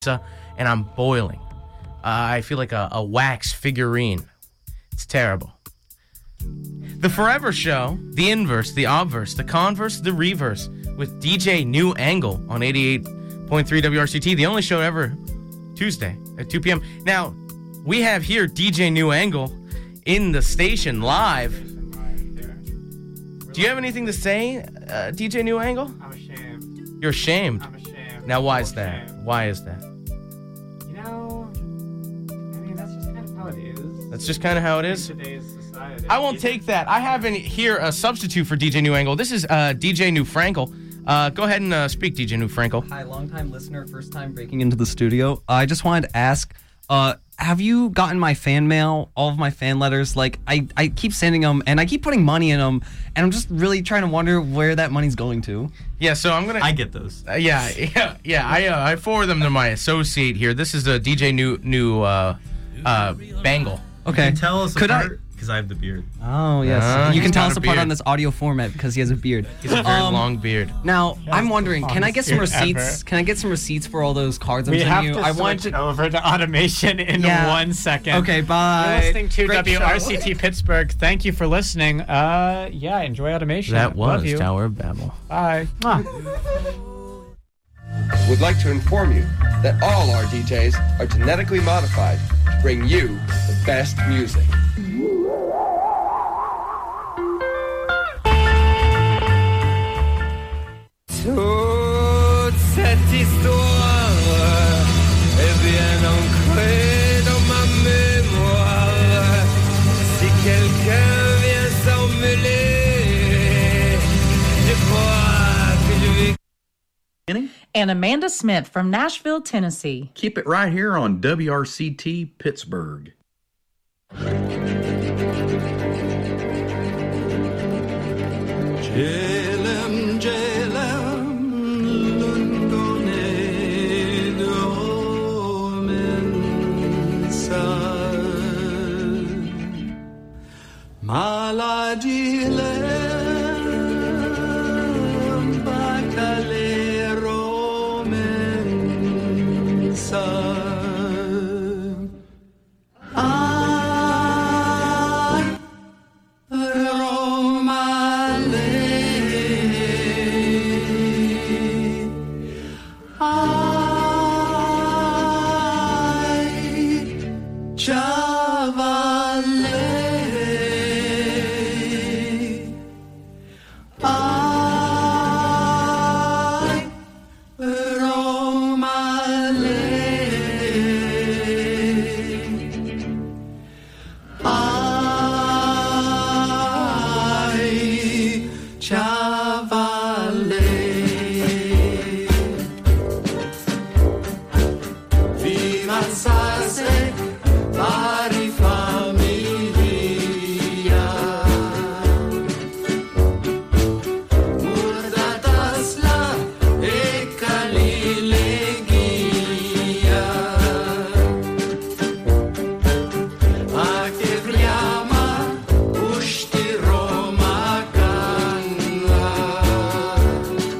and I'm boiling. I feel like a wax figurine. It's terrible. The Forever Show, the inverse, the obverse, the converse, the reverse, with DJ New Angle on 88.3 WRCT, the only show ever Tuesday at 2 p.m. Now, we have here DJ New Angle in the station live. Do you have anything to say, DJ New Angle? I'm ashamed. You're ashamed? I'm ashamed. Now, why is that? Why is that? You know, I mean, that's just kind of how it is. That's just kind of how it is? In today's society. I won't take that. I have in here a substitute for DJ New Angle. This is DJ New Frankel. Go ahead and speak, DJ New Frankel. Hi, long-time listener, first time breaking into the studio. I just wanted to ask, have you gotten my fan mail, all of my fan letters? Like, I keep sending them, and I keep putting money in them, and I'm just really trying to wonder where that money's going to. Yeah, so I'm going to... I get those. I forward them to my associate here. This is a DJ New Bangle. Okay. Can you tell us apart? Because I have the beard. Oh, yes. You he's can tell got us a apart beard. on this audio format because he has a beard. He's a very long beard. Now, I'm the wondering, can I get some longest beard receipts? ever. Can I get some receipts for all those cards I'm We have sending you? to I want switch to... over to automation in Yeah. 1 second. Okay, bye. You're listening to Great show. WRCT Pittsburgh. Thank you for listening. Enjoy automation. That was Love you. Tower of Babel. Bye. Would like to inform you that all our DJs are genetically modified to bring you the best music. Toute cette histoire est bien ancrée dans ma mémoire. Si quelqu'un vient s'en mêler, je crois que je vais... And Amanda Smith from Nashville, Tennessee. Keep it right here on WRCT Pittsburgh. Jelen, Lundone Domensa Maladilem Bacale Romensa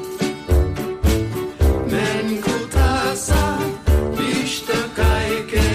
Men kutasa, bishta kaike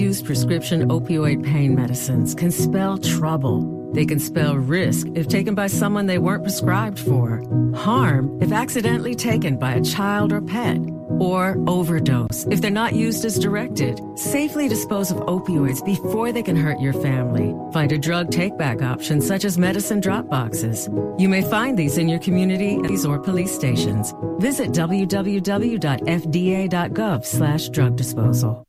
used prescription opioid pain medicines can spell trouble. They can spell risk if taken by someone they weren't prescribed for, harm if accidentally taken by a child or pet, or overdose if they're not used as directed. Safely dispose of opioids before they can hurt your family. Find a drug take-back option such as medicine drop boxes. You may find these in your community or police stations. Visit www.fda.gov/drug disposal.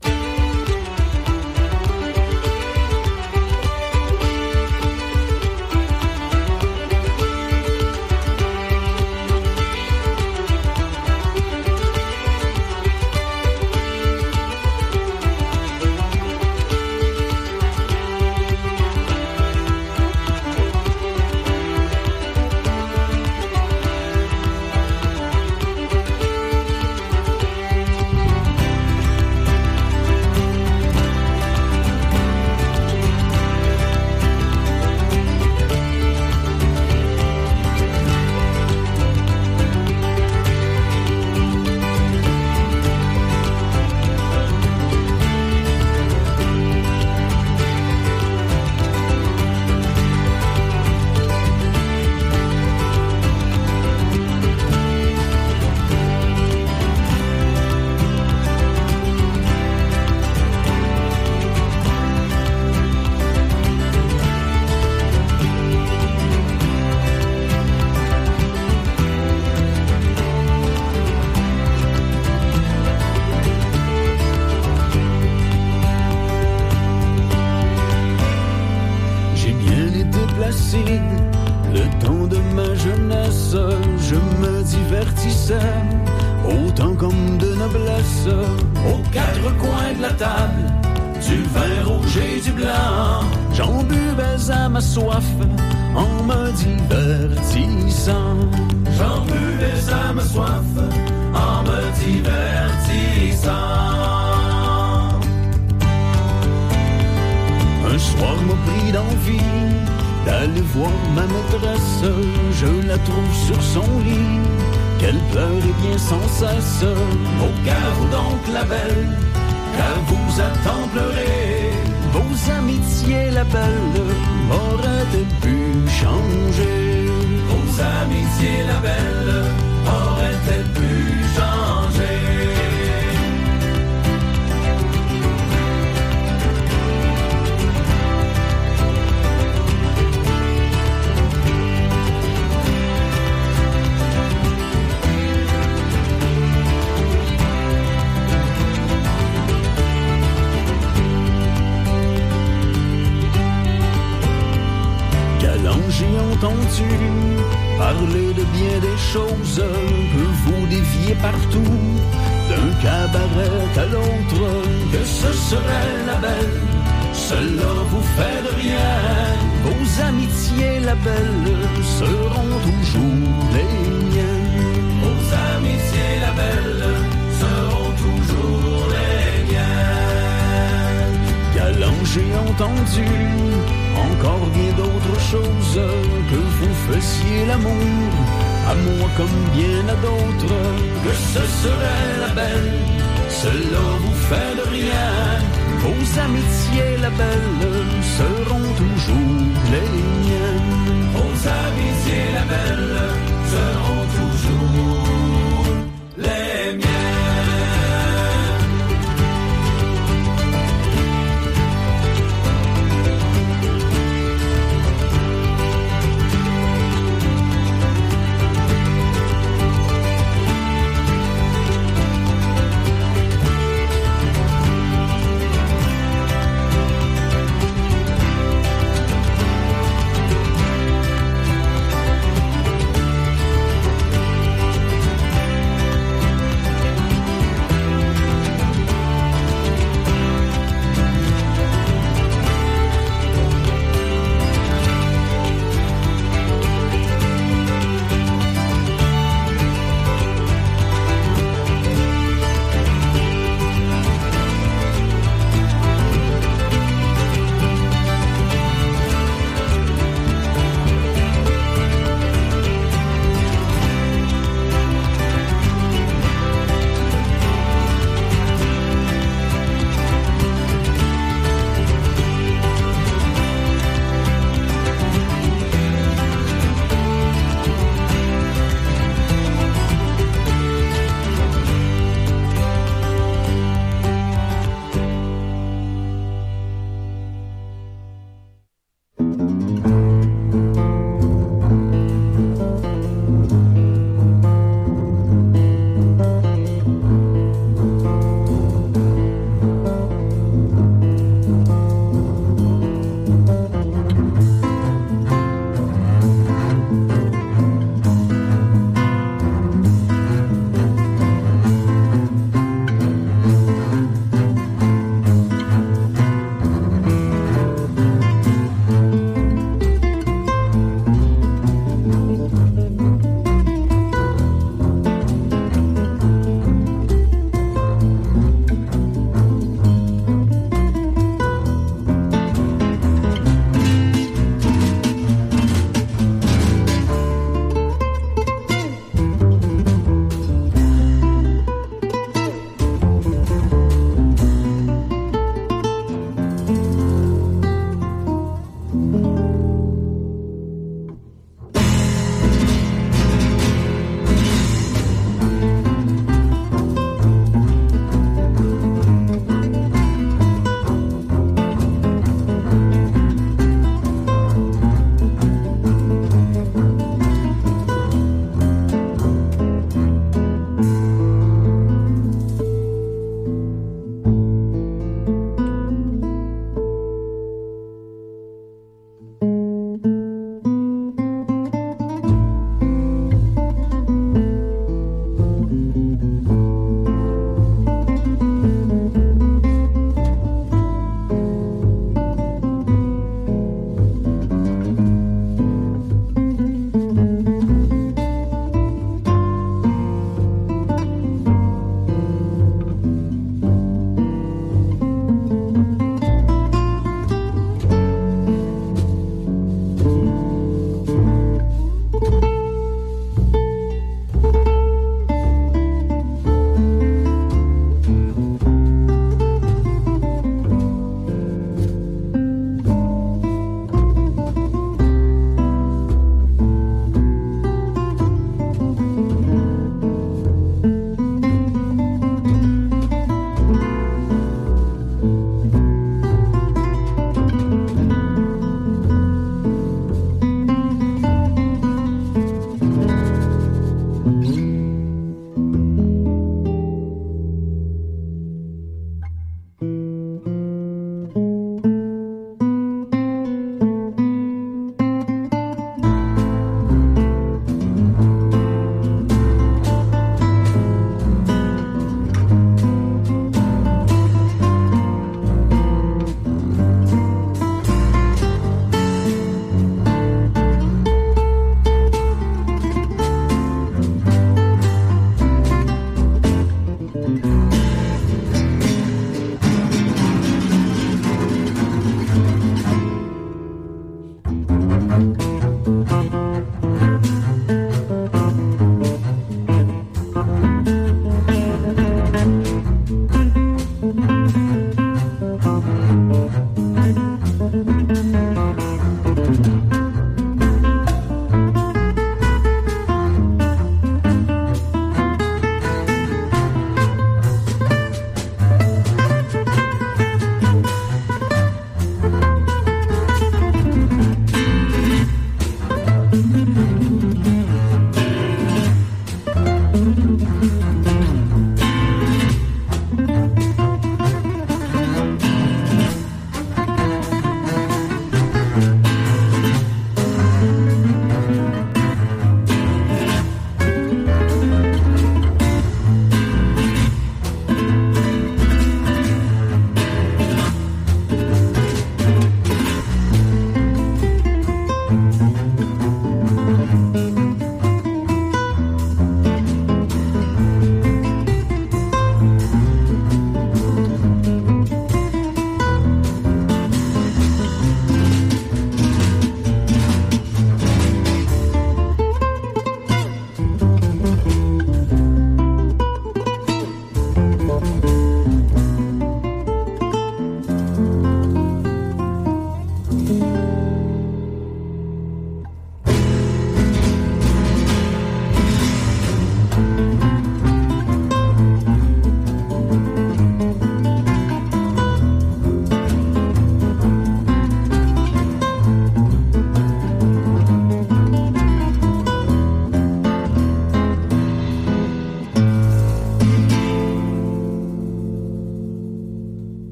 Le temps de ma jeunesse, je me divertissais, autant comme de noblesse, aux quatre coins de la table, du vin rouge et du blanc. J'en buvais à ma soif, en me divertissant. J'en buvais à ma soif, en me divertissant. Un soir m'a pris d'envie d'aller voir ma maîtresse, je la trouve sur son lit, qu'elle pleure et bien sans cesse. Au vous donc la belle, car vous a tant pleuré. Vos amitiés la belle, auraient-elles pu changer? Vos amitiés la belle, auraient-elles pu changer? J'ai entendu parler de bien des choses que vous déviez partout, d'un cabaret à l'autre, que ce serait la belle, cela vous fait de rien. Vos amitiés, la belle, seront toujours les miennes. Vos amitiés, la belle, seront toujours les miennes. Galant, j'ai entendu encore bien d'autres choses, que vous fassiez l'amour à moi comme bien à d'autres, que ce serait la belle, cela vous fait de rien. Vos amitiés, la belle, seront toujours les miennes. Vos amitiés, la belle, seront toujours les miennes.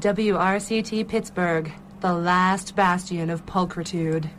WRCT Pittsburgh, the last bastion of pulchritude.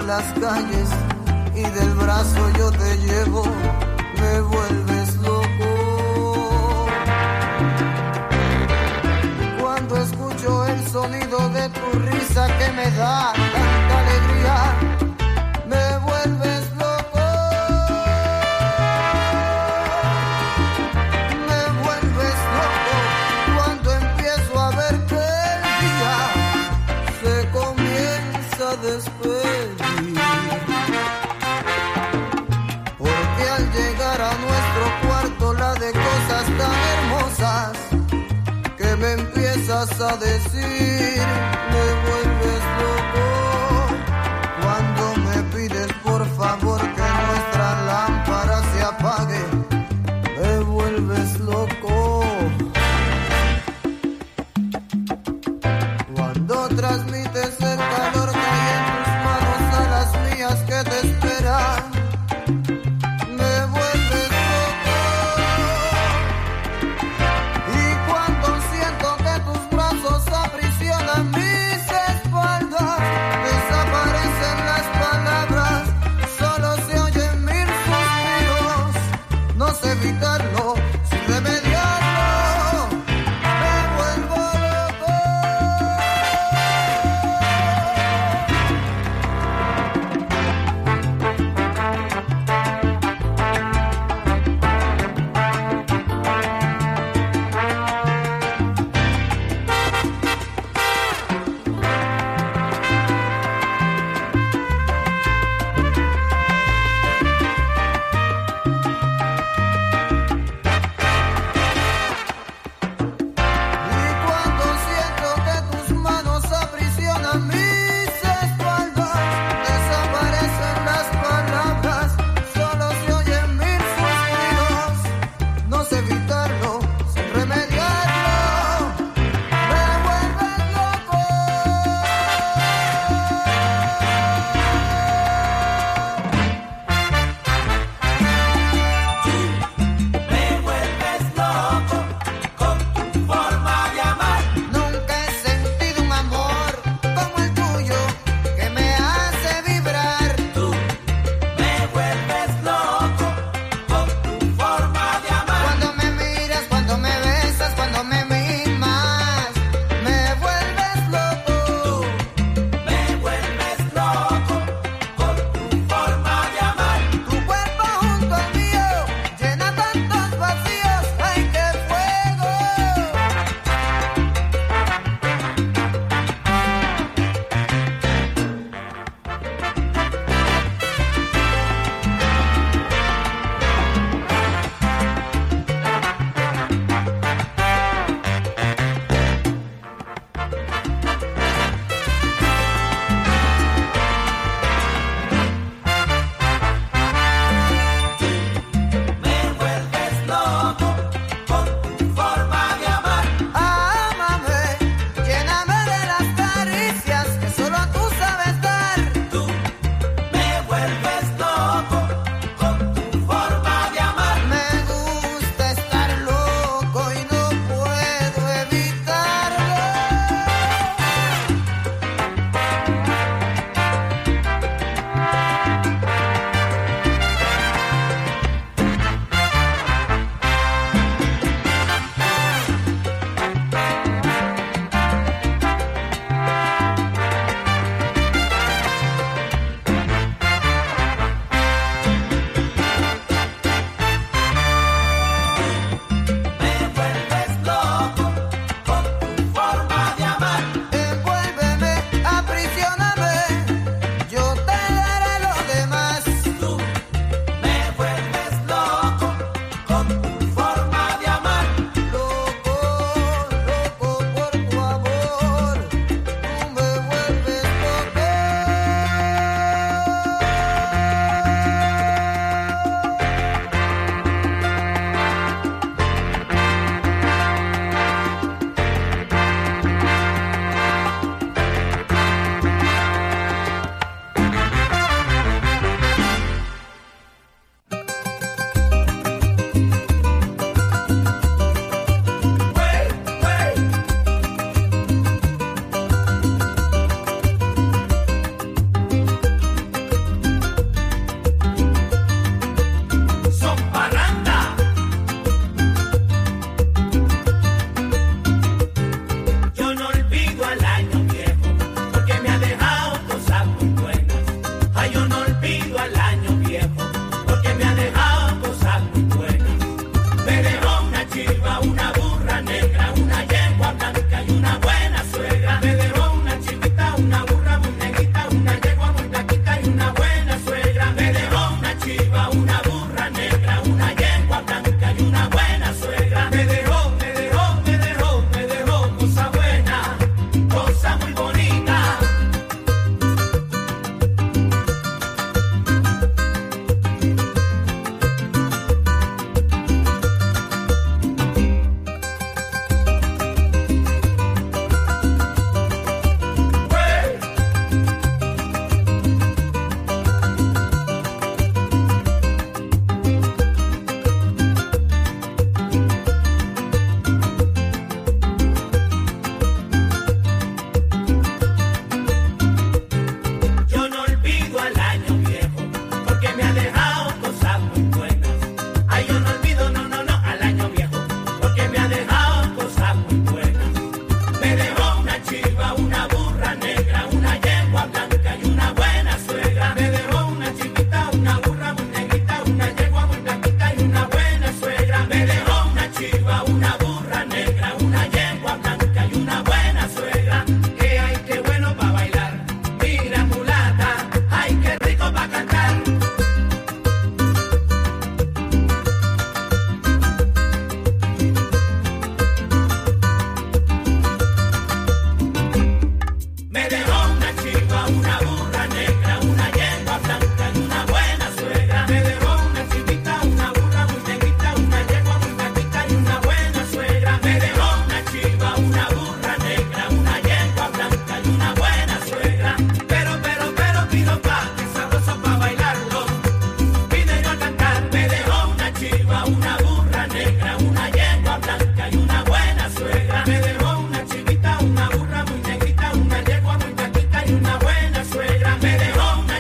las calles y del brazo yo te llevo, me vuelves loco. Cuando escucho el sonido de tu risa que me da tanta alegría, me vuelves loco. Me vuelves loco cuando empiezo a ver que el día se comienza a despedir. Porque al llegar a nuestro cuarto la de cosas tan hermosas que me empiezas a decir, me vuelves loco. Cuando me pides por favor que nuestra lámpara se apague, me vuelves loco. Cuando transmites el calor que hay en tus manos a las mías que te esperan, me vuelves loco. Y cuando siento que tus brazos aprisionan mi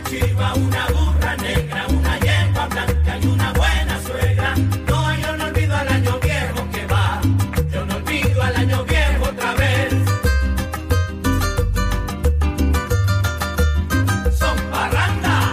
chiva, una burra negra, una yegua blanca y una buena suegra. No, yo no olvido al año viejo que va, yo no olvido al año viejo otra vez. Son parranda.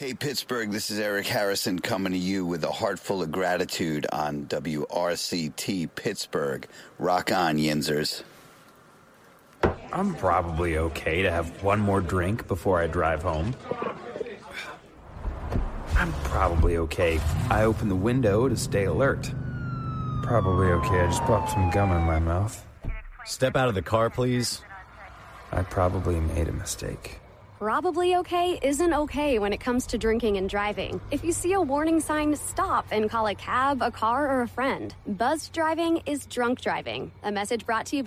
Hey, Pittsburgh, this is Eric Harrison coming to you with a heart full of gratitude on WRCT Pittsburgh. Rock on, Yinzers. I'm probably okay to have one more drink before I drive home. I'm probably okay. I open the window to stay alert. Probably okay. I just popped some gum in my mouth. Step out of the car, please. I probably made a mistake. Probably okay isn't okay when it comes to drinking and driving. If you see a warning sign, stop and call a cab, a car, or a friend. Buzzed driving is drunk driving. A message brought to you